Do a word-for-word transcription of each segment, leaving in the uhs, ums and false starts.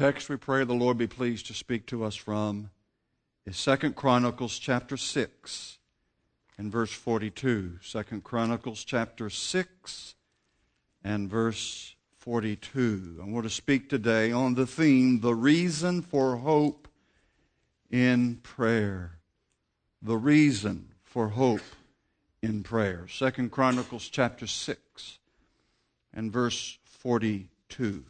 text we pray the Lord be pleased to speak to us from is Second Chronicles chapter six and verse forty-two. Second Chronicles chapter six and verse forty-two. I want to speak today on the theme, the reason for hope in prayer. The reason for hope in prayer. Second Chronicles chapter six and verse forty-two.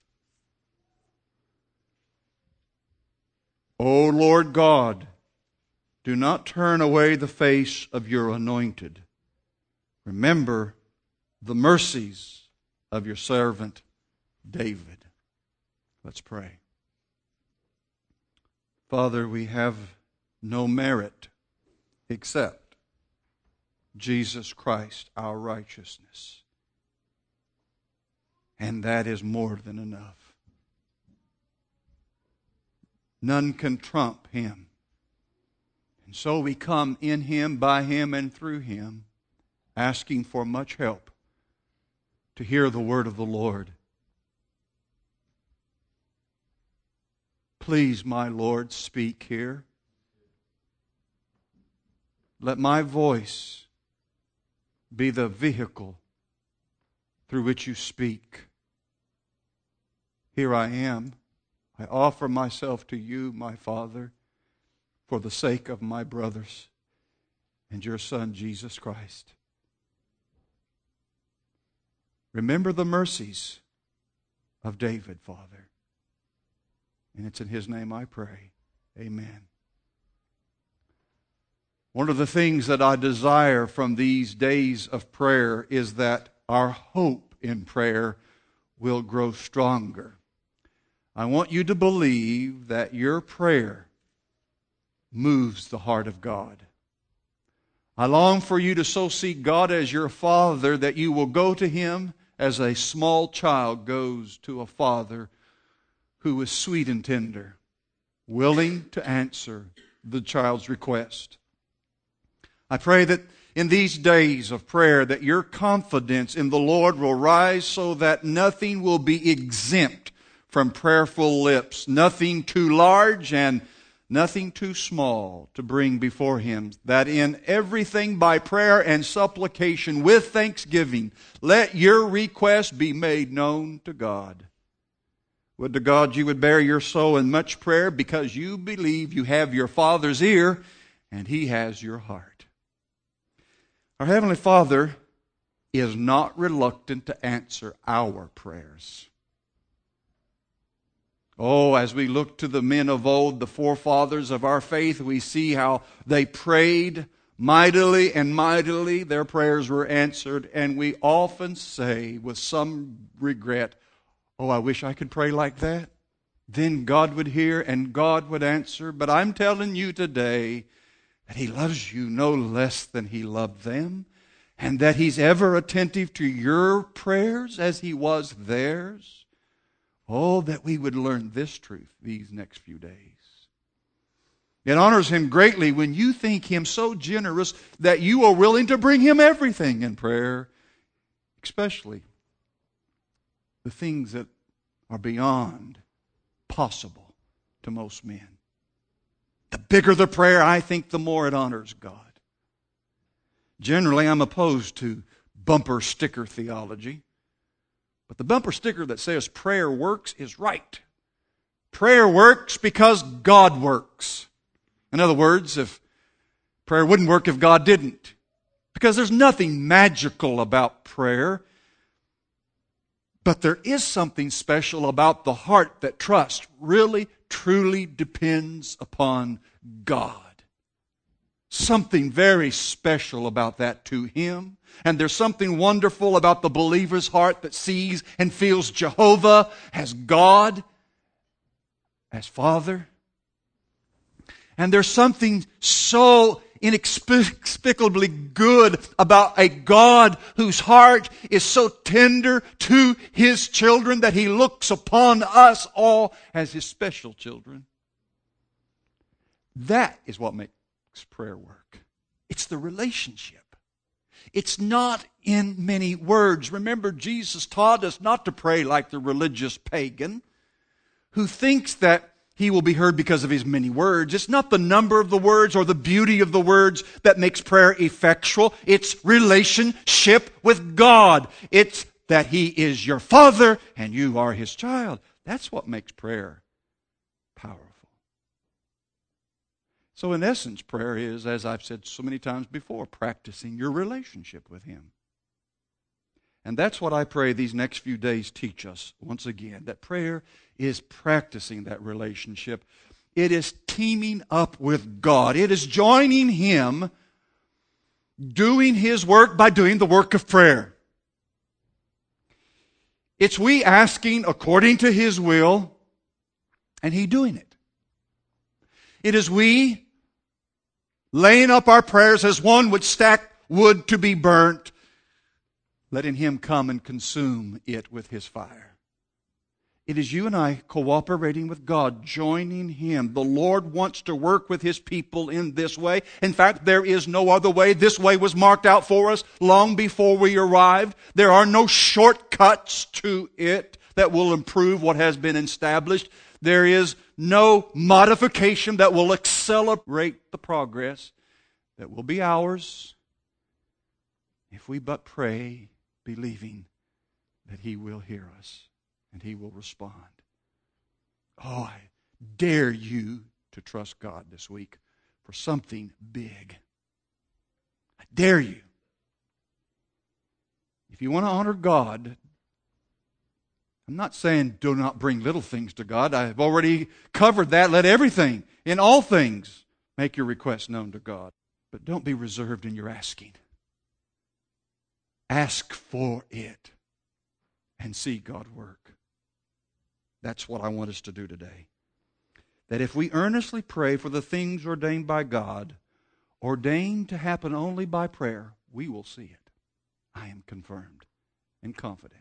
O Lord God, do not turn away the face of your anointed. Remember the mercies of your servant David. Let's pray. Father, we have no merit except Jesus Christ, our righteousness. And that is more than enough. None can trump Him. And so we come in Him, by Him, and through Him, asking for much help to hear the word of the Lord. Please, my Lord, speak here. Let my voice be the vehicle through which you speak. Here I am. I offer myself to you, my Father, for the sake of my brothers and your Son, Jesus Christ. Remember the mercies of David, Father. And it's in His name I pray. Amen. One of the things that I desire from these days of prayer is that our hope in prayer will grow stronger. I want you to believe that your prayer moves the heart of God. I long for you to so see God as your Father that you will go to Him as a small child goes to a father who is sweet and tender, willing to answer the child's request. I pray that in these days of prayer that your confidence in the Lord will rise so that nothing will be exempt from prayerful lips, nothing too large and nothing too small to bring before Him, that in everything by prayer and supplication with thanksgiving, let your request be made known to God. Would to God you would bear your soul in much prayer because you believe you have your Father's ear and He has your heart. Our Heavenly Father is not reluctant to answer our prayers. Oh, as we look to the men of old, the forefathers of our faith, we see how they prayed mightily and mightily. Their prayers were answered, and we often say with some regret, oh, I wish I could pray like that. Then God would hear and God would answer. But I'm telling you today that He loves you no less than He loved them, and that He's ever attentive to your prayers as He was theirs. Oh, that we would learn this truth these next few days. It honors Him greatly when you think Him so generous that you are willing to bring Him everything in prayer, especially the things that are beyond possible to most men. The bigger the prayer, I think, the more it honors God. Generally, I'm opposed to bumper sticker theology. But the bumper sticker that says prayer works is right. Prayer works because God works. In other words, if prayer wouldn't work if God didn't. Because there's nothing magical about prayer. But there is something special about the heart that trusts, really, truly depends upon God. Something very special about that to Him. And there's something wonderful about the believer's heart that sees and feels Jehovah as God, as Father. And there's something so inexplicably good about a God whose heart is so tender to His children that He looks upon us all as His special children. That is what makes prayer work. It's the relationship. It's not in many words. Remember, Jesus taught us not to pray like the religious pagan who thinks that he will be heard because of his many words. It's not the number of the words or the beauty of the words that makes prayer effectual. It's relationship with God. It's that He is your Father and you are His child. That's what makes prayer powerful. So in essence, prayer is, as I've said so many times before, practicing your relationship with Him. And that's what I pray these next few days teach us once again, that prayer is practicing that relationship. It is teaming up with God. It is joining Him, doing His work by doing the work of prayer. It's we asking according to His will, and He doing it. It is we laying up our prayers as one would stack wood to be burnt, letting Him come and consume it with His fire. It is you and I cooperating with God, joining Him. The Lord wants to work with His people in this way. In fact, there is no other way. This way was marked out for us long before we arrived. There are no shortcuts to it that will improve what has been established. There is no modification that will accelerate the progress that will be ours if we but pray, believing that He will hear us and He will respond. Oh, I dare you to trust God this week for something big. I dare you. If you want to honor God, I'm not saying do not bring little things to God. I've already covered that. Let everything, in all things, make your requests known to God. But don't be reserved in your asking. Ask for it and see God work. That's what I want us to do today. That if we earnestly pray for the things ordained by God, ordained to happen only by prayer, we will see it. I am confirmed and confident.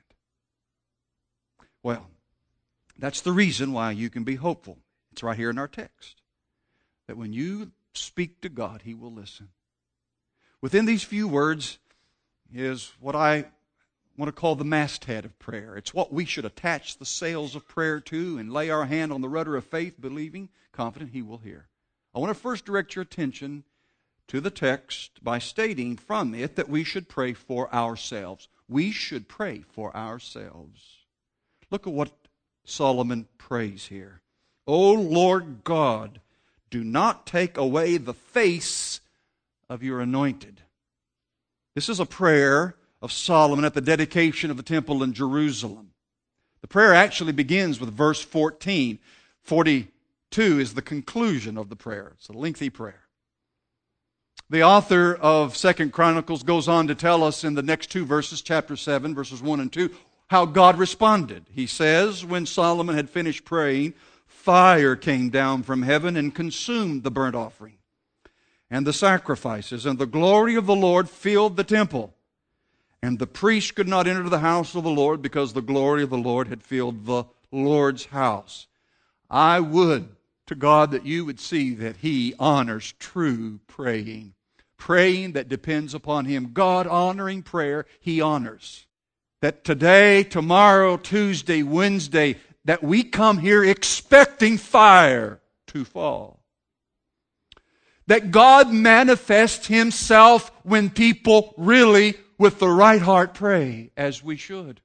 Well, that's the reason why you can be hopeful. It's right here in our text. That when you speak to God, He will listen. Within these few words is what I want to call the masthead of prayer. It's what we should attach the sails of prayer to and lay our hand on the rudder of faith, believing, confident He will hear. I want to first direct your attention to the text by stating from it that we should pray for ourselves. We should pray for ourselves. Look at what Solomon prays here. O Lord God, do not take away the face of your anointed. This is a prayer of Solomon at the dedication of the temple in Jerusalem. The prayer actually begins with verse fourteen. forty-two is the conclusion of the prayer. It's a lengthy prayer. The author of Second Chronicles goes on to tell us in the next two verses, chapter seven, verses one and two, how God responded. He says, when Solomon had finished praying, fire came down from heaven and consumed the burnt offering and the sacrifices, and the glory of the Lord filled the temple. And the priest could not enter the house of the Lord because the glory of the Lord had filled the Lord's house. I would to God that you would see that He honors true praying. Praying that depends upon Him. God honoring prayer, He honors. That today, tomorrow, Tuesday, Wednesday, that we come here expecting fire to fall. That God manifests Himself when people really, with the right heart, pray as we should.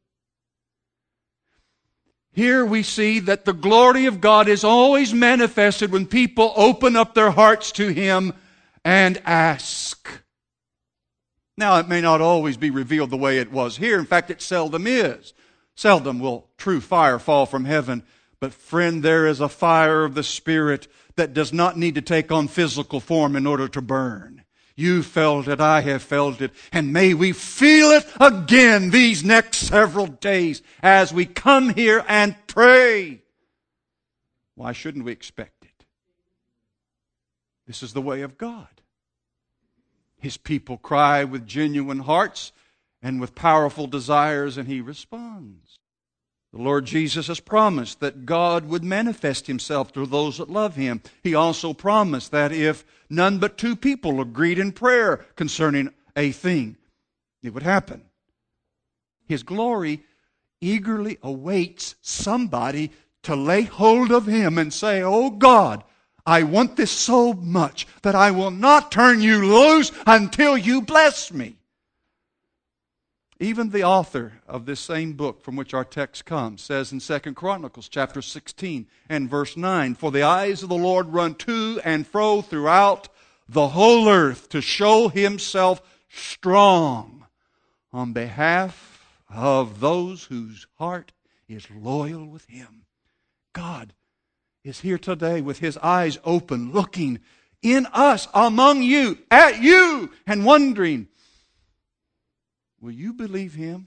Here we see that the glory of God is always manifested when people open up their hearts to Him and ask. Now, it may not always be revealed the way it was here. In fact, it seldom is. Seldom will true fire fall from heaven. But friend, there is a fire of the Spirit that does not need to take on physical form in order to burn. You felt it, I have felt it, and may we feel it again these next several days as we come here and pray. Why shouldn't we expect it? This is the way of God. His people cry with genuine hearts and with powerful desires, and He responds. The Lord Jesus has promised that God would manifest Himself to those that love Him. He also promised that if none but two people agreed in prayer concerning a thing, it would happen. His glory eagerly awaits somebody to lay hold of Him and say, "Oh God, I want this so much that I will not turn you loose until you bless me." Even the author of this same book from which our text comes says in Second Chronicles chapter sixteen and verse nine, "For the eyes of the Lord run to and fro throughout the whole earth to show Himself strong on behalf of those whose heart is loyal with Him." God is here today with His eyes open, looking in us, among you, at you, and wondering, will you believe Him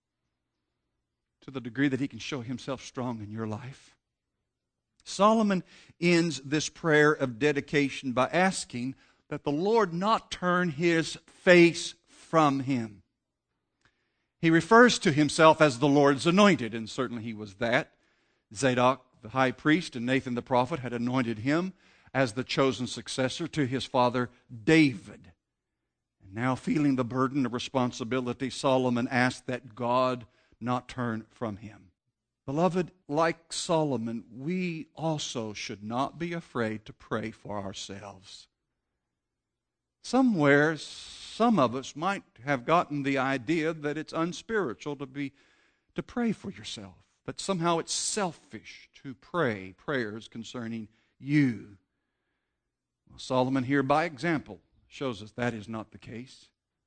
to the degree that He can show Himself strong in your life? Solomon ends this prayer of dedication by asking that the Lord not turn His face from him. He refers to himself as the Lord's anointed, and certainly he was that. Zadok, the high priest, and Nathan the prophet had anointed him as the chosen successor to his father David. And now, feeling the burden of responsibility, Solomon asked that God not turn from him. Beloved, like Solomon, we also should not be afraid to pray for ourselves. Somewhere, some of us might have gotten the idea that it's unspiritual to be to pray for yourself, that somehow it's selfish to pray prayers concerning you. Well, Solomon here, by example, shows us that is not the case.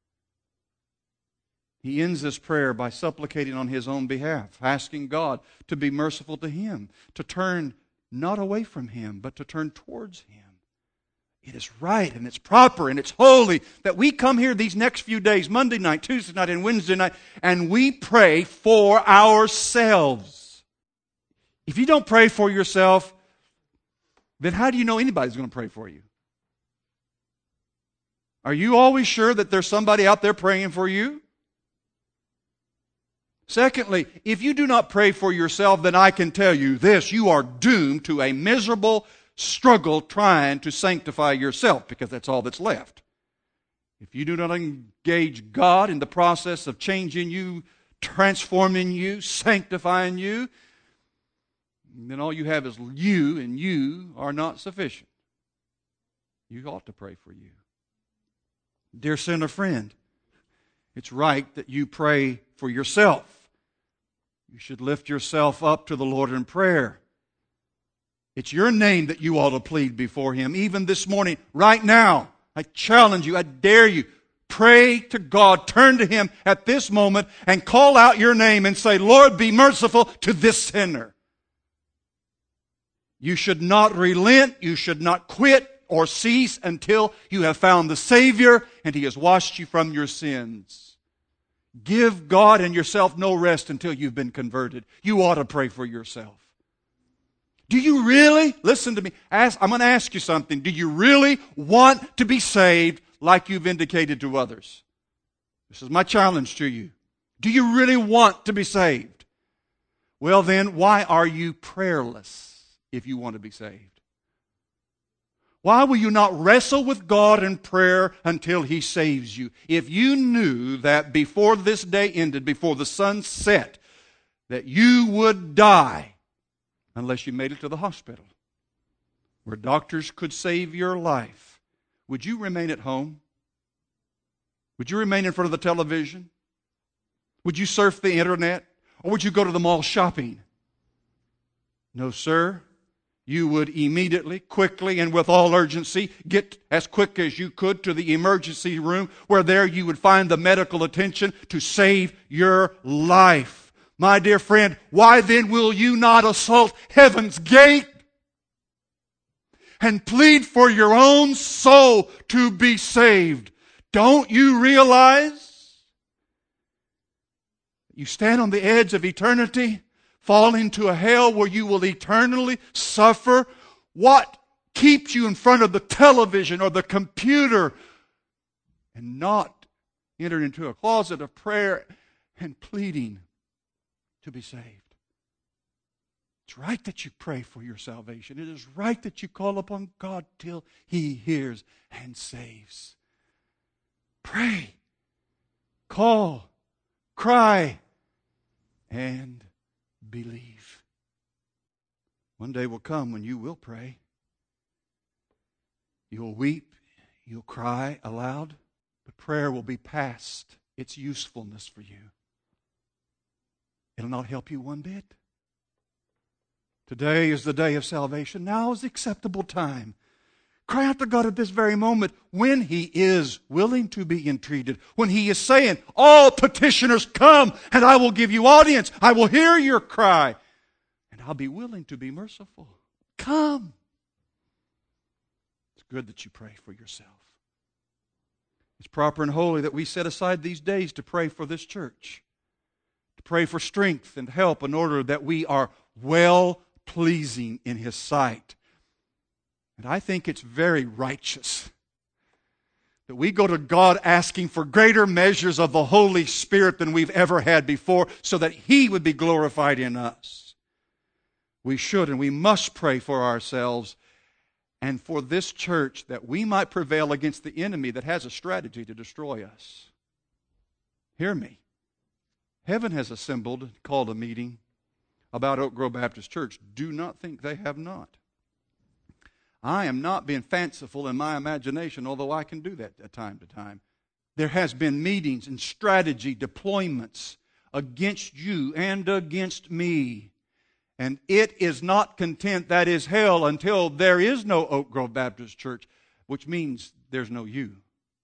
He ends this prayer by supplicating on his own behalf, asking God to be merciful to him, to turn not away from him, but to turn towards him. It is right and it's proper and it's holy that we come here these next few days, Monday night, Tuesday night, and Wednesday night, and we pray for ourselves. If you don't pray for yourself, then how do you know anybody's going to pray for you? Are you always sure that there's somebody out there praying for you? Secondly, if you do not pray for yourself, then I can tell you this: you are doomed to a miserable struggle trying to sanctify yourself, because that's all that's left. If you do not engage God in the process of changing you, transforming you, sanctifying you, then all you have is you, and you are not sufficient. You ought to pray for you. Dear sinner friend, it's right that you pray for yourself. You should lift yourself up to the Lord in prayer. It's your name that you ought to plead before Him. Even this morning, right now, I challenge you, I dare you, pray to God, turn to Him at this moment and call out your name and say, "Lord, be merciful to this sinner." You should not relent, you should not quit or cease until you have found the Savior and He has washed you from your sins. Give God and yourself no rest until you've been converted. You ought to pray for yourself. Do you really, listen to me, ask, I'm going to ask you something. Do you really want to be saved like you've indicated to others? This is my challenge to you. Do you really want to be saved? Well then, why are you prayerless if you want to be saved? Why will you not wrestle with God in prayer until He saves you? If you knew that before this day ended, before the sun set, that you would die unless you made it to the hospital where doctors could save your life, would you remain at home? Would you remain in front of the television? Would you surf the internet? Or would you go to the mall shopping? No, sir. You would immediately, quickly, and with all urgency get as quick as you could to the emergency room, where there you would find the medical attention to save your life. My dear friend, why then will you not assault heaven's gate and plead for your own soul to be saved? Don't you realize you stand on the edge of eternity, fall into a hell where you will eternally suffer? What keeps you in front of the television or the computer and not enter into a closet of prayer and pleading to be saved? It's right that you pray for your salvation. It is right that you call upon God till He hears and saves. Pray, call, cry, and believe. One day will come when you will pray. You'll weep, you'll cry aloud, but prayer will be past its usefulness for you. It'll not help you one bit. Today is the day of salvation. Now is the acceptable time. Cry out to God at this very moment when He is willing to be entreated. When He is saying, all petitioners come and I will give you audience. I will hear your cry and I'll be willing to be merciful. Come. It's good that you pray for yourself. It's proper and holy that we set aside these days to pray for this church. To pray for strength and help in order that we are well pleasing in His sight. And I think it's very righteous that we go to God asking for greater measures of the Holy Spirit than we've ever had before so that He would be glorified in us. We should and we must pray for ourselves and for this church that we might prevail against the enemy that has a strategy to destroy us. Hear me. Heaven has assembled, called a meeting about Oak Grove Baptist Church. Do not think they have not. I am not being fanciful in my imagination, although I can do that at time to time. There has been meetings and strategy deployments against you and against me. And it is not content, that is hell, until there is no Oak Grove Baptist Church, which means there's no you.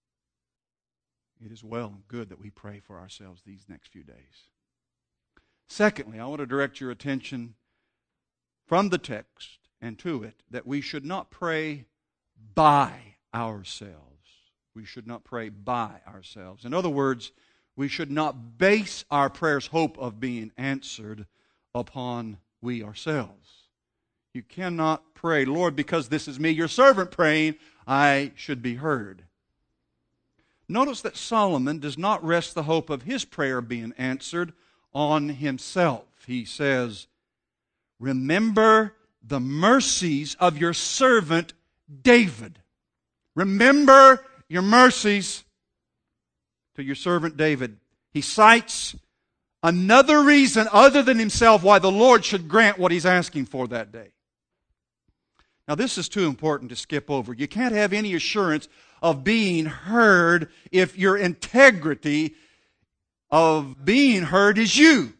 It is well and good that we pray for ourselves these next few days. Secondly, I want to direct your attention from the text and to it that we should not pray by ourselves. We should not pray by ourselves. In other words, we should not base our prayer's hope of being answered upon we ourselves. You cannot pray, Lord, because this is me, your servant, praying, I should be heard. Notice that Solomon does not rest the hope of his prayer being answered on himself. He says, remember the mercies of your servant David. Remember your mercies to your servant David. He cites another reason other than himself why the Lord should grant what he's asking for that day. Now this is too important to skip over. You can't have any assurance of being heard if your integrity of being heard is you.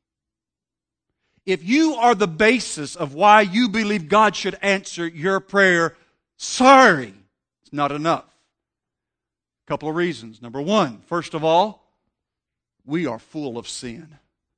If you are the basis of why you believe God should answer your prayer, sorry, it's not enough. A couple of reasons. Number one, first of all, we are full of sin.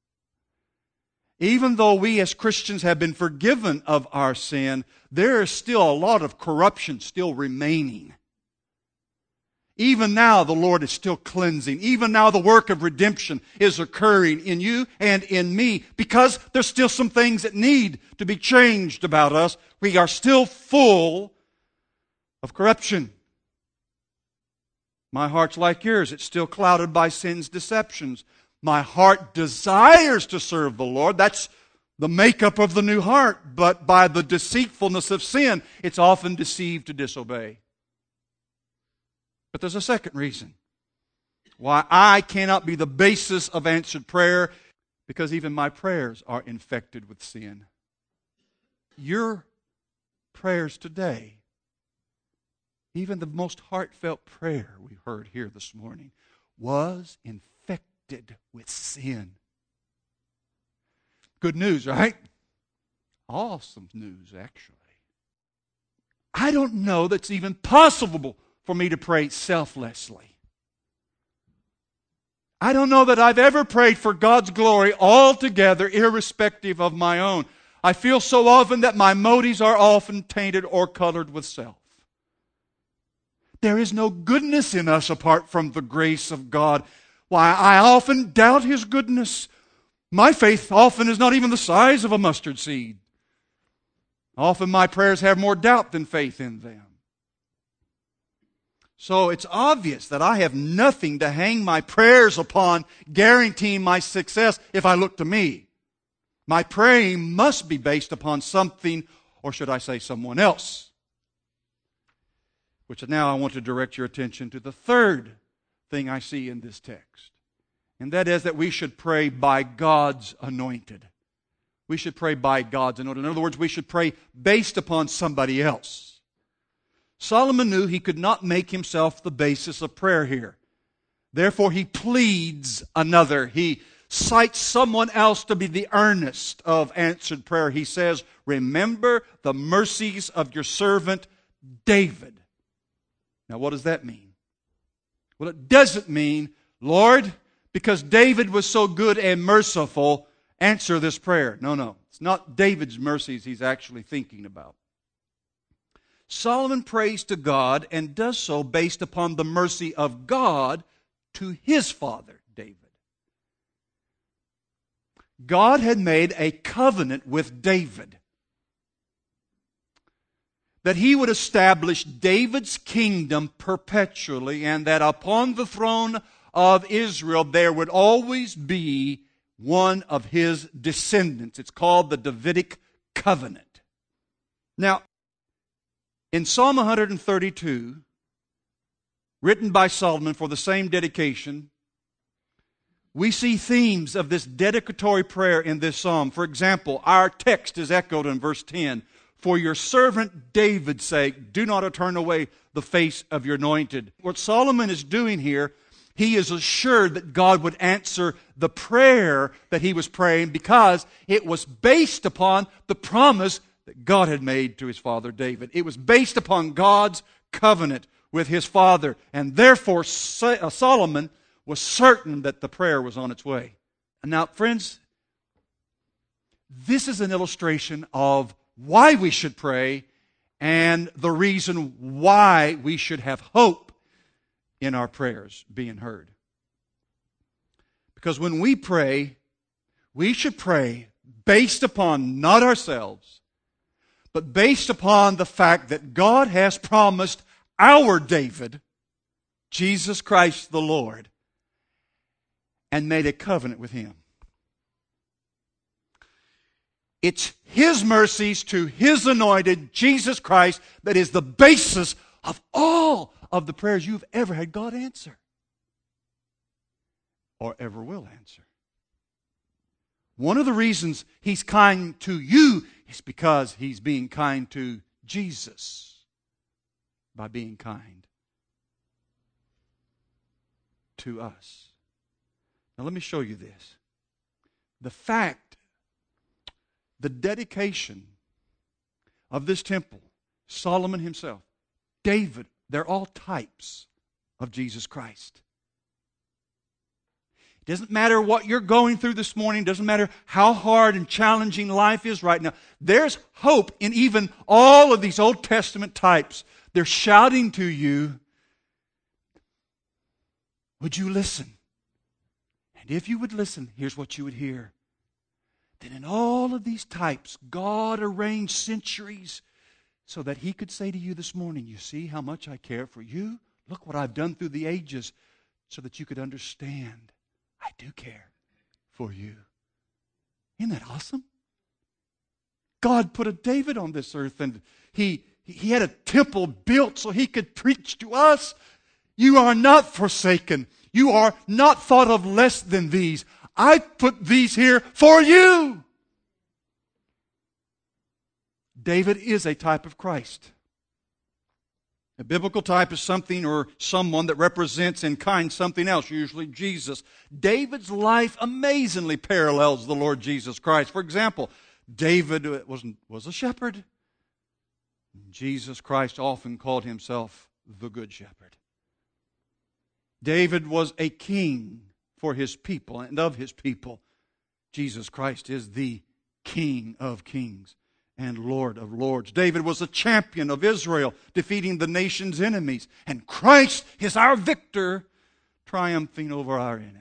Even though we as Christians have been forgiven of our sin, there is still a lot of corruption still remaining. Even now the Lord is still cleansing. Even now the work of redemption is occurring in you and in me because there's still some things that need to be changed about us. We are still full of corruption. My heart's like yours. It's still clouded by sin's deceptions. My heart desires to serve the Lord. That's the makeup of the new heart. But by the deceitfulness of sin, it's often deceived to disobey. But there's a second reason why I cannot be the basis of answered prayer, because even my prayers are infected with sin. Your prayers today, even the most heartfelt prayer we heard here this morning, was infected with sin. Good news, right? Awesome news, actually. I don't know that's even possible for me to pray selflessly. I don't know that I've ever prayed for God's glory altogether, irrespective of my own. I feel so often that my motives are often tainted or colored with self. There is no goodness in us apart from the grace of God. Why, I often doubt His goodness. My faith often is not even the size of a mustard seed. Often my prayers have more doubt than faith in them. So it's obvious that I have nothing to hang my prayers upon, guaranteeing my success if I look to me. My praying must be based upon something, or should I say someone else. Which now I want to direct your attention to the third thing I see in this text. And that is that we should pray by God's anointed. We should pray by God's anointing. In other words, we should pray based upon somebody else. Solomon knew he could not make himself the basis of prayer here. Therefore, he pleads another. He cites someone else to be the earnest of answered prayer. He says, remember the mercies of your servant David. Now, what does that mean? Well, it doesn't mean, Lord, because David was so good and merciful, answer this prayer. No, no. It's not David's mercies he's actually thinking about. Solomon prays to God and does so based upon the mercy of God to his father, David. God had made a covenant with David that he would establish David's kingdom perpetually, and that upon the throne of Israel there would always be one of his descendants. It's called the Davidic covenant. Now, in Psalm one thirty-two, written by Solomon for the same dedication, we see themes of this dedicatory prayer in this psalm. For example, our text is echoed in verse ten. For your servant David's sake, do not turn away the face of your anointed. What Solomon is doing here, he is assured that God would answer the prayer that he was praying because it was based upon the promise that God had made to his father David. It was based upon God's covenant with his father. And therefore, Solomon was certain that the prayer was on its way. And now, friends, this is an illustration of why we should pray and the reason why we should have hope in our prayers being heard. Because when we pray, we should pray based upon not ourselves, but based upon the fact that God has promised our David, Jesus Christ the Lord, and made a covenant with him. It's his mercies to his anointed, Jesus Christ, that is the basis of all of the prayers you've ever had God answer. Or ever will answer. One of the reasons he's kind to you is because he's being kind to Jesus by being kind to us. Now let me show you this. The fact, the dedication of this temple, Solomon himself, David, they're all types of Jesus Christ. It doesn't matter what you're going through this morning. It doesn't matter how hard and challenging life is right now. There's hope in even all of these Old Testament types. They're shouting to you, would you listen? And if you would listen, here's what you would hear. Then in all of these types, God arranged centuries so that he could say to you this morning, you see how much I care for you? Look what I've done through the ages so that you could understand I do care for you. Isn't that awesome? God put a David on this earth and he, he had a temple built so he could preach to us. You are not forsaken. You are not thought of less than these. I put these here for you. David is a type of Christ. A biblical type is something or someone that represents in kind something else, usually Jesus. David's life amazingly parallels the Lord Jesus Christ. For example, David was, was a shepherd. Jesus Christ often called himself the Good Shepherd. David was a king for his people and of his people. Jesus Christ is the King of kings and Lord of lords. David was a champion of Israel, defeating the nation's enemies. And Christ is our victor, triumphing over our enemies.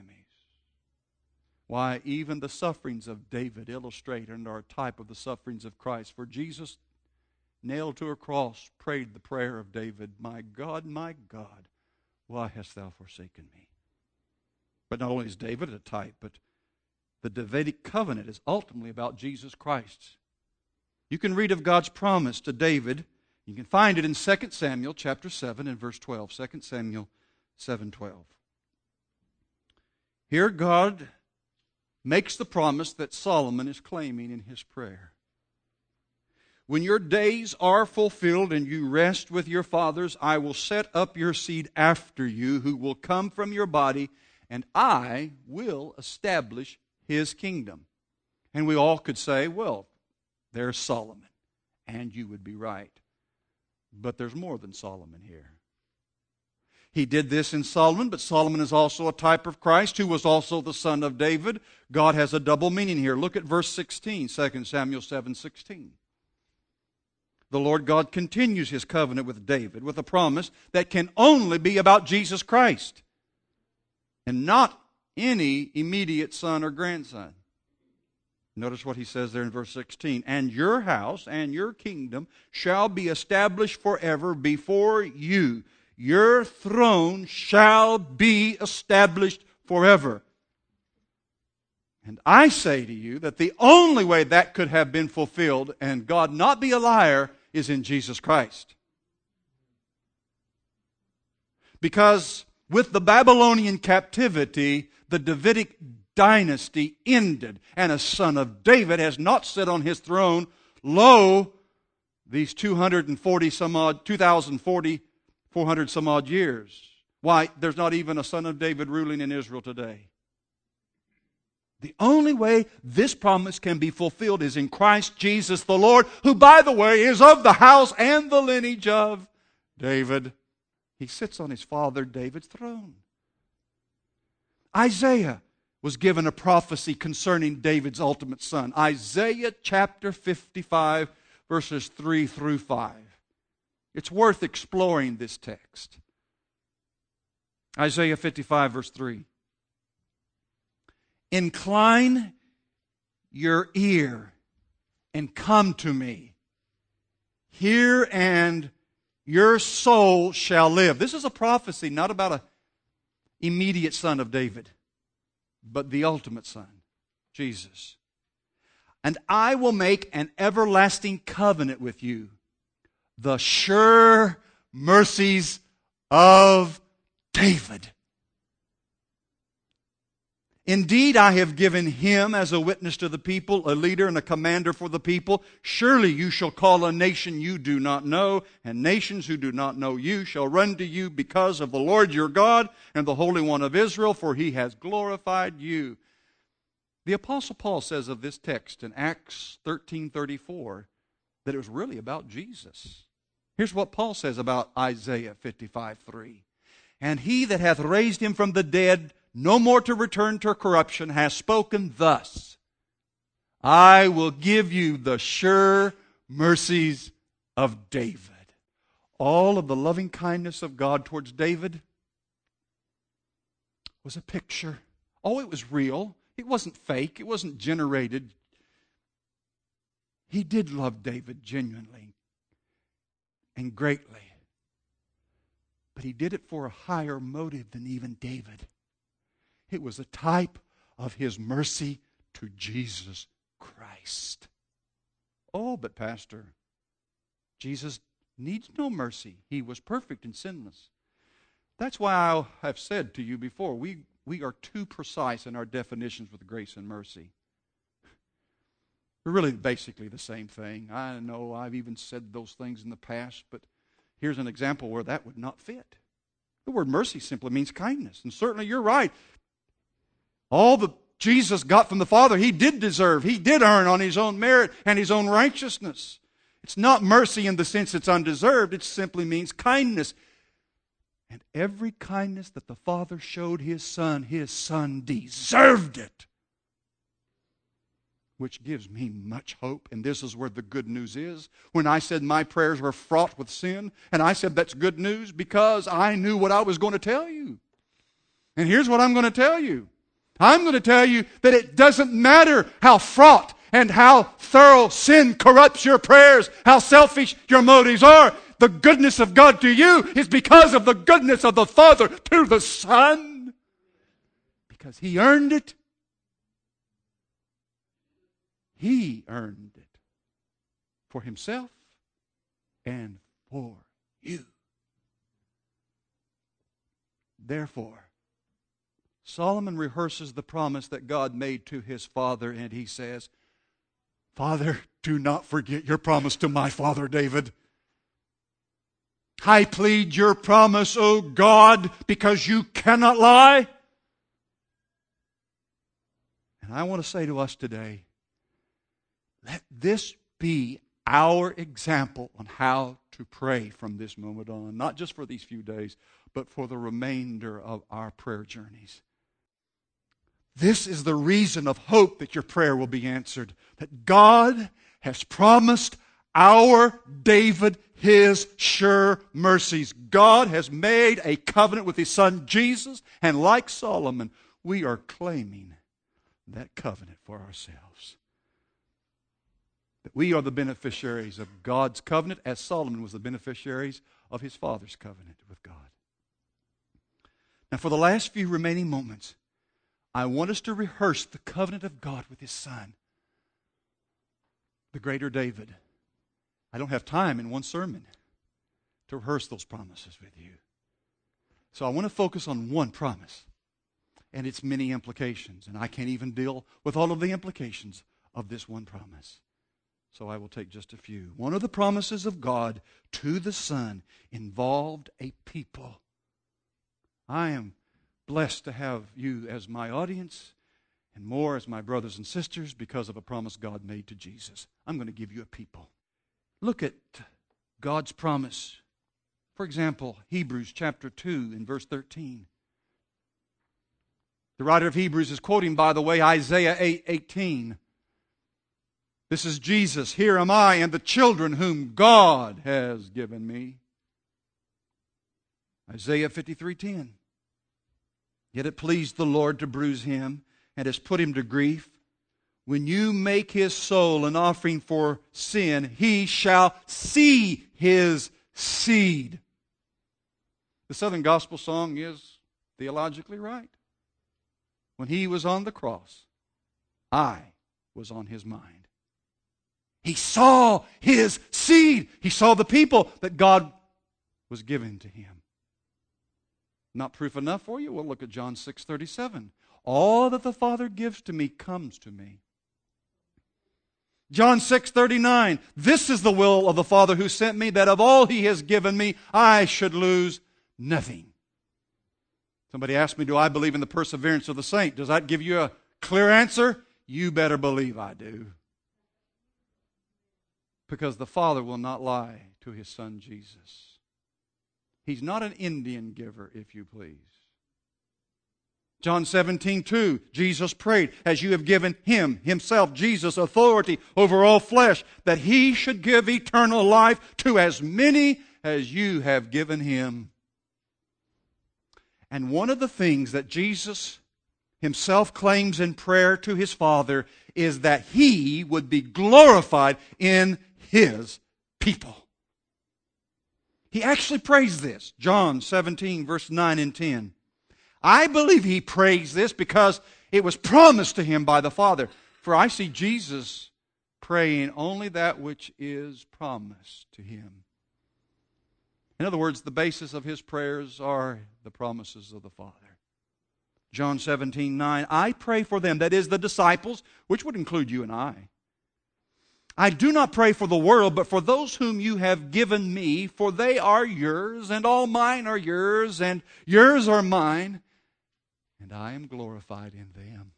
Why, even the sufferings of David illustrate and are a type of the sufferings of Christ. For Jesus, nailed to a cross, prayed the prayer of David, my God, my God, why hast thou forsaken me? But not only is David a type, but the Davidic covenant is ultimately about Jesus Christ. You can read of God's promise to David. You can find it in Second Samuel chapter seven and verse twelve. Second Samuel seven twelve. Here God makes the promise that Solomon is claiming in his prayer. When your days are fulfilled and you rest with your fathers, I will set up your seed after you, who will come from your body, and I will establish his kingdom. And we all could say, well, there's Solomon. And you would be right. But there's more than Solomon here. He did this in Solomon, but Solomon is also a type of Christ, who was also the son of David. God has a double meaning here. Look at verse sixteen, Second Samuel seven sixteen. The Lord God continues his covenant with David with a promise that can only be about Jesus Christ and not any immediate son or grandson. Notice what he says there in verse sixteen. And your house and your kingdom shall be established forever before you. Your throne shall be established forever. And I say to you that the only way that could have been fulfilled and God not be a liar is in Jesus Christ. Because with the Babylonian captivity, the Davidic dynasty ended, and a son of David has not sat on his throne. Lo, these two hundred forty some odd, two thousand forty, four hundred some odd years. Why, there's not even a son of David ruling in Israel today. The only way this promise can be fulfilled is in Christ Jesus the Lord, who, by the way, is of the house and the lineage of David. He sits on his father David's throne. Isaiah was given a prophecy concerning David's ultimate son. Isaiah chapter fifty-five, verses three through five. It's worth exploring this text. Isaiah fifty-five, verse three. Incline your ear and come to me. Hear, and your soul shall live. This is a prophecy not about an immediate son of David, but the ultimate son, Jesus. And I will make an everlasting covenant with you, the sure mercies of David. Indeed, I have given him as a witness to the people, a leader and a commander for the people. Surely you shall call a nation you do not know, and nations who do not know you shall run to you because of the Lord your God and the Holy One of Israel, for he has glorified you. The Apostle Paul says of this text in Acts thirteen thirty-four that it was really about Jesus. Here's what Paul says about Isaiah fifty-five three. And he that hath raised him from the dead, no more to return to corruption, has spoken thus: I will give you the sure mercies of David. All of the loving kindness of God towards David was a picture. Oh, it was real. It wasn't fake. It wasn't generated. He did love David genuinely and greatly. But he did it for a higher motive than even David. It was a type of his mercy to Jesus Christ. Oh, but Pastor, Jesus needs no mercy. He was perfect and sinless. That's why I have said to you before, we, we are too precise in our definitions with grace and mercy. They're really basically the same thing. I know I've even said those things in the past, but here's an example where that would not fit. The word mercy simply means kindness. And certainly you're right. All that Jesus got from the Father, he did deserve. He did earn on his own merit and his own righteousness. It's not mercy in the sense it's undeserved. It simply means kindness. And every kindness that the Father showed his Son, his Son deserved it. Which gives me much hope. And this is where the good news is. When I said my prayers were fraught with sin, and I said that's good news because I knew what I was going to tell you. And here's what I'm going to tell you. I'm going to tell you that it doesn't matter how fraught and how thorough sin corrupts your prayers, how selfish your motives are. The goodness of God to you is because of the goodness of the Father to the Son. Because he earned it. He earned it for himself and for you. Therefore, Solomon rehearses the promise that God made to his father, and he says, Father, do not forget your promise to my father David. I plead your promise, O God, because you cannot lie. And I want to say to us today, let this be our example on how to pray from this moment on, not just for these few days, but for the remainder of our prayer journeys. This is the reason of hope that your prayer will be answered, that God has promised our David His sure mercies. God has made a covenant with His Son Jesus, and like Solomon, we are claiming that covenant for ourselves. That we are the beneficiaries of God's covenant, as Solomon was the beneficiaries of his father's covenant with God. Now, for the last few remaining moments, I want us to rehearse the covenant of God with His Son, the greater David. I don't have time in one sermon to rehearse those promises with you. So I want to focus on one promise and its many implications. And I can't even deal with all of the implications of this one promise. So I will take just a few. One of the promises of God to the Son involved a people. I am blessed to have you as my audience and more as my brothers and sisters because of a promise God made to Jesus. I'm going to give you a people. Look at God's promise. For example, Hebrews chapter two in verse thirteen. The writer of Hebrews is quoting, by the way, Isaiah eight eighteen. This is Jesus. Here am I and the children whom God has given me. Isaiah fifty-three ten. Yet it pleased the Lord to bruise him and has put him to grief. When you make his soul an offering for sin, he shall see his seed. The Southern Gospel song is theologically right. When he was on the cross, I was on his mind. He saw his seed. He saw the people that God was giving to him. Not proof enough for you? Well, look at John six thirty-seven. All that the Father gives to me comes to me. John six thirty-nine. This is the will of the Father who sent me, that of all He has given me, I should lose nothing. Somebody asked me, do I believe in the perseverance of the saint? Does that give you a clear answer? You better believe I do. Because the Father will not lie to His Son Jesus. He's not an Indian giver, if you please. John seventeen two, Jesus prayed, as you have given Him, Himself, Jesus, authority over all flesh, that He should give eternal life to as many as you have given Him. And one of the things that Jesus Himself claims in prayer to His Father is that He would be glorified in His people. He actually prays this. John seventeen, verse nine and ten. I believe He prays this because it was promised to Him by the Father. For I see Jesus praying only that which is promised to Him. In other words, the basis of His prayers are the promises of the Father. John seventeen nine, I pray for them, that is the disciples, which would include you and I. I do not pray for the world, but for those whom you have given me, for they are yours, and all mine are yours, and yours are mine, and I am glorified in them.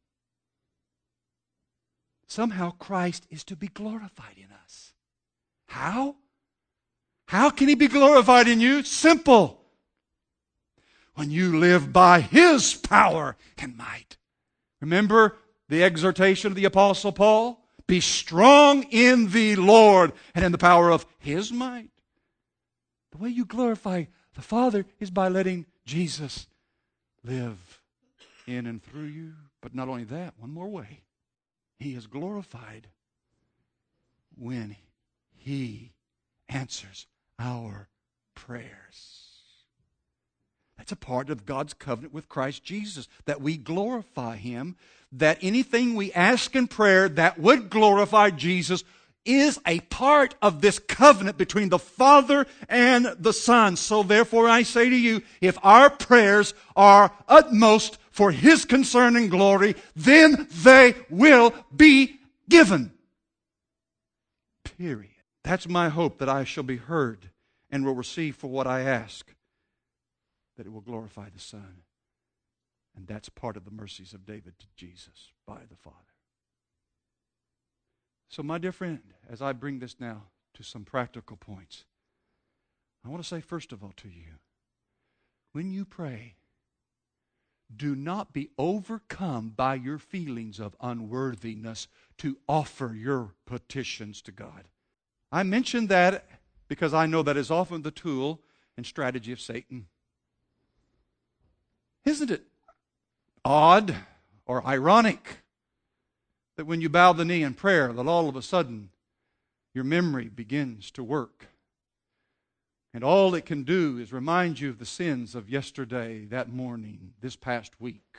Somehow Christ is to be glorified in us. How? How can He be glorified in you? Simple. When you live by His power and might. Remember the exhortation of the Apostle Paul? Be strong in the Lord and in the power of His might. The way you glorify the Father is by letting Jesus live in and through you. But not only that, one more way. He is glorified when He answers our prayers. That's a part of God's covenant with Christ Jesus, that we glorify Him, that anything we ask in prayer that would glorify Jesus is a part of this covenant between the Father and the Son. So therefore I say to you, if our prayers are utmost for His concern and glory, then they will be given. Period. That's my hope, that I shall be heard and will receive for what I ask, that it will glorify the Son. And that's part of the mercies of David to Jesus by the Father. So, my dear friend, as I bring this now to some practical points, I want to say first of all to you, when you pray, do not be overcome by your feelings of unworthiness to offer your petitions to God. I mention that because I know that is often the tool and strategy of Satan. Isn't it odd or ironic that when you bow the knee in prayer, that all of a sudden your memory begins to work? And all it can do is remind you of the sins of yesterday, that morning, this past week.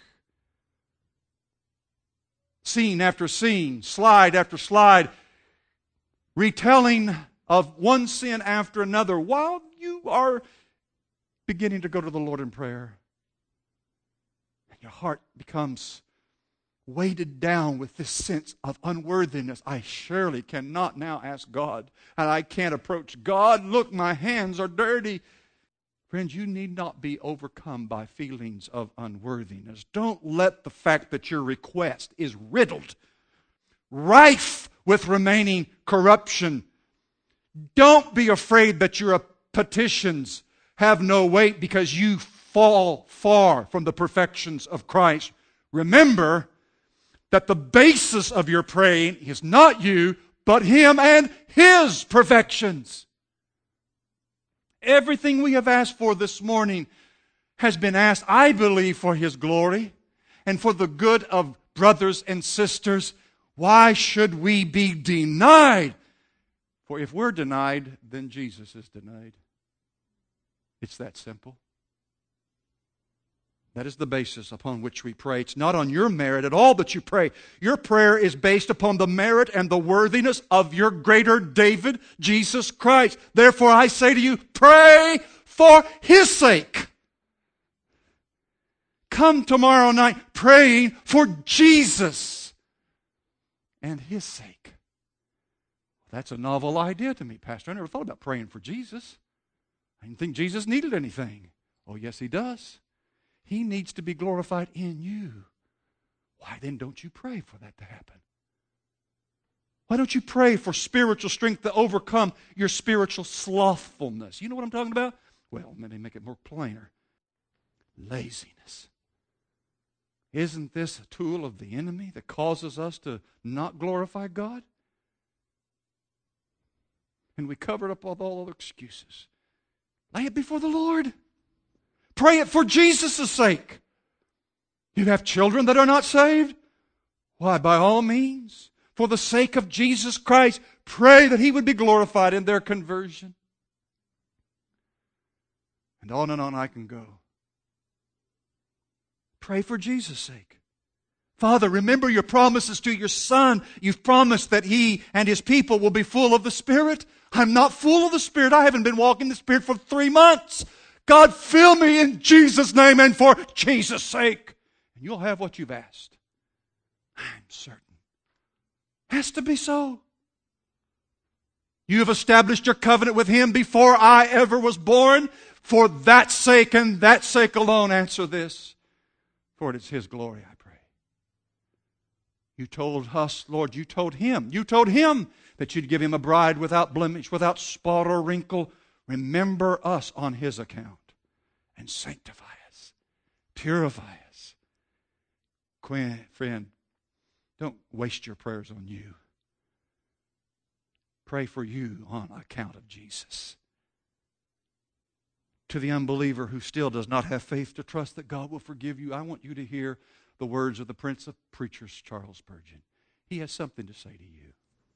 Scene after scene, slide after slide, retelling of one sin after another while you are beginning to go to the Lord in prayer. And your heart becomes weighted down with this sense of unworthiness. I surely cannot now ask God, and I can't approach God. Look, my hands are dirty. Friends, you need not be overcome by feelings of unworthiness. Don't let the fact that your request is riddled, rife with remaining corruption. Don't be afraid that your petitions have no weight because you fall far from the perfections of Christ. Remember that the basis of your praying is not you, but Him and His perfections. Everything we have asked for this morning has been asked, I believe, for His glory and for the good of brothers and sisters. Why should we be denied? For if we're denied, then Jesus is denied. It's that simple. That is the basis upon which we pray. It's not on your merit at all that you pray. Your prayer is based upon the merit and the worthiness of your greater David, Jesus Christ. Therefore, I say to you, pray for His sake. Come tomorrow night praying for Jesus and His sake. That's a novel idea to me, Pastor. I never thought about praying for Jesus. I didn't think Jesus needed anything. Oh, yes, He does. He needs to be glorified in you. Why then don't you pray for that to happen? Why don't you pray for spiritual strength to overcome your spiritual slothfulness? You know what I'm talking about? Well, let me make it more plainer. Laziness. Isn't this a tool of the enemy that causes us to not glorify God? And we cover it up with all other excuses. Lay it before the Lord. Pray it for Jesus' sake. You have children that are not saved? Why, by all means, for the sake of Jesus Christ, pray that He would be glorified in their conversion. And on and on I can go. Pray for Jesus' sake. Father, remember your promises to your Son. You've promised that He and His people will be full of the Spirit. I'm not full of the Spirit. I haven't been walking in the Spirit for three months. God, fill me in Jesus' name and for Jesus' sake. And you'll have what you've asked. I'm certain. Has to be so. You have established your covenant with Him before I ever was born. For that sake and that sake alone, answer this. For it is His glory, I pray. You told us, Lord, you told Him. You told Him that you'd give Him a bride without blemish, without spot or wrinkle. Remember us on His account and sanctify us, purify us. Friend, don't waste your prayers on you. Pray for you on account of Jesus. To the unbeliever who still does not have faith to trust that God will forgive you, I want you to hear the words of the Prince of Preachers, Charles Spurgeon. He has something to say to you.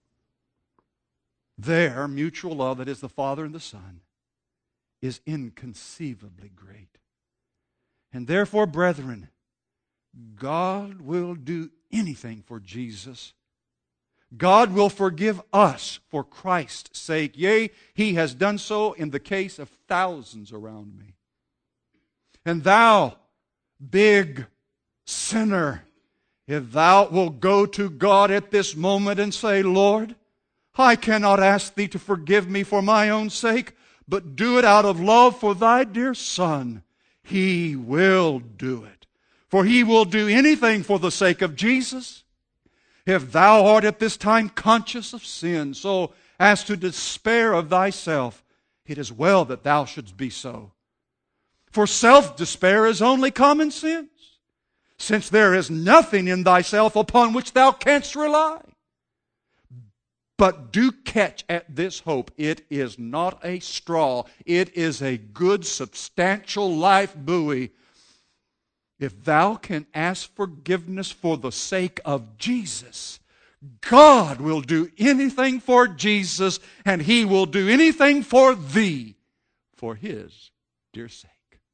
Their mutual love, that is the Father and the Son, is inconceivably great. And therefore, brethren, God will do anything for Jesus. God will forgive us for Christ's sake. Yea, He has done so in the case of thousands around me. And thou, big, sinner, if thou wilt go to God at this moment and say, Lord, I cannot ask Thee to forgive me for my own sake, but do it out of love for Thy dear Son, He will do it. For He will do anything for the sake of Jesus. If thou art at this time conscious of sin, so as to despair of thyself, it is well that thou shouldst be so. For self-despair is only common sense, since there is nothing in thyself upon which thou canst rely. But do catch at this hope. It is not a straw. It is a good, substantial life buoy. If thou can ask forgiveness for the sake of Jesus, God will do anything for Jesus, and He will do anything for thee for His dear sake.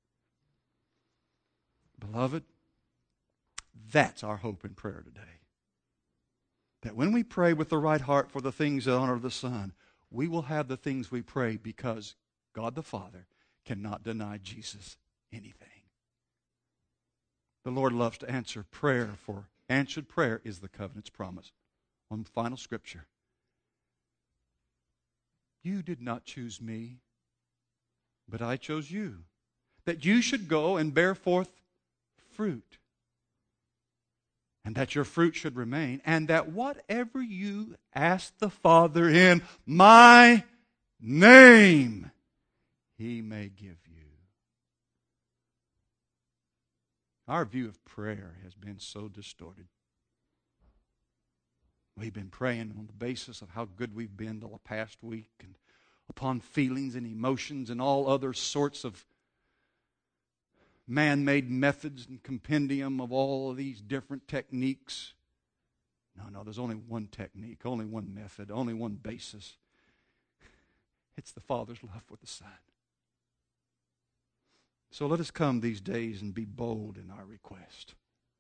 Beloved, that's our hope and prayer today. That when we pray with the right heart for the things that honor the Son, we will have the things we pray because God the Father cannot deny Jesus anything. The Lord loves to answer prayer, for answered prayer is the covenant's promise. One final scripture. You did not choose me, but I chose you, that you should go and bear forth fruit, and that your fruit should remain, and that whatever you ask the Father in my name, He may give you. Our view of prayer has been so distorted. We've been praying on the basis of how good we've been the past week, and upon feelings and emotions and all other sorts of man-made methods and compendium of all of these different techniques. No, no, there's only one technique, only one method, only one basis. It's the Father's love for the Son. So let us come these days and be bold in our request.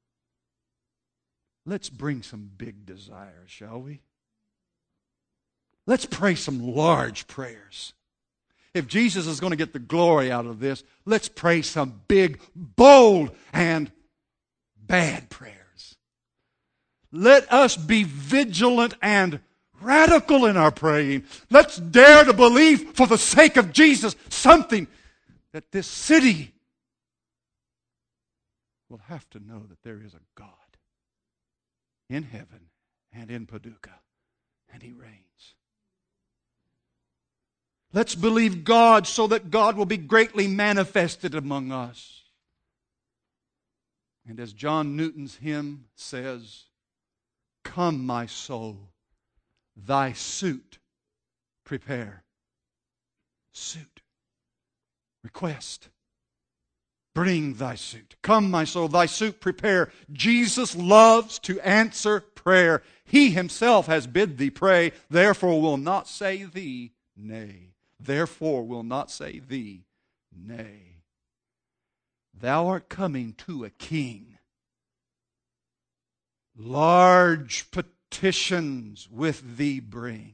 Let's bring some big desires, shall we? Let's pray some large prayers. If Jesus is going to get the glory out of this, let's pray some big, bold, and bad prayers. Let us be vigilant and radical in our praying. Let's dare to believe for the sake of Jesus something that this city will have to know that there is a God in heaven and in Paducah, and He reigns. Let's believe God so that God will be greatly manifested among us. And as John Newton's hymn says, come, my soul, thy suit prepare. Suit. Request. Bring thy suit. Come, my soul, thy suit prepare. Jesus loves to answer prayer. He Himself has bid thee pray, therefore will not say thee nay. Therefore will not say thee nay. Thou art coming to a king. Large petitions with thee bring.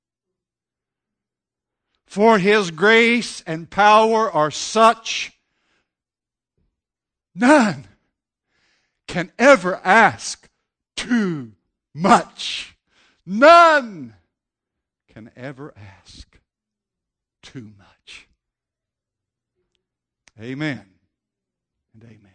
For His grace and power are such, none can ever ask too much. None can ever ask too much. Amen and amen.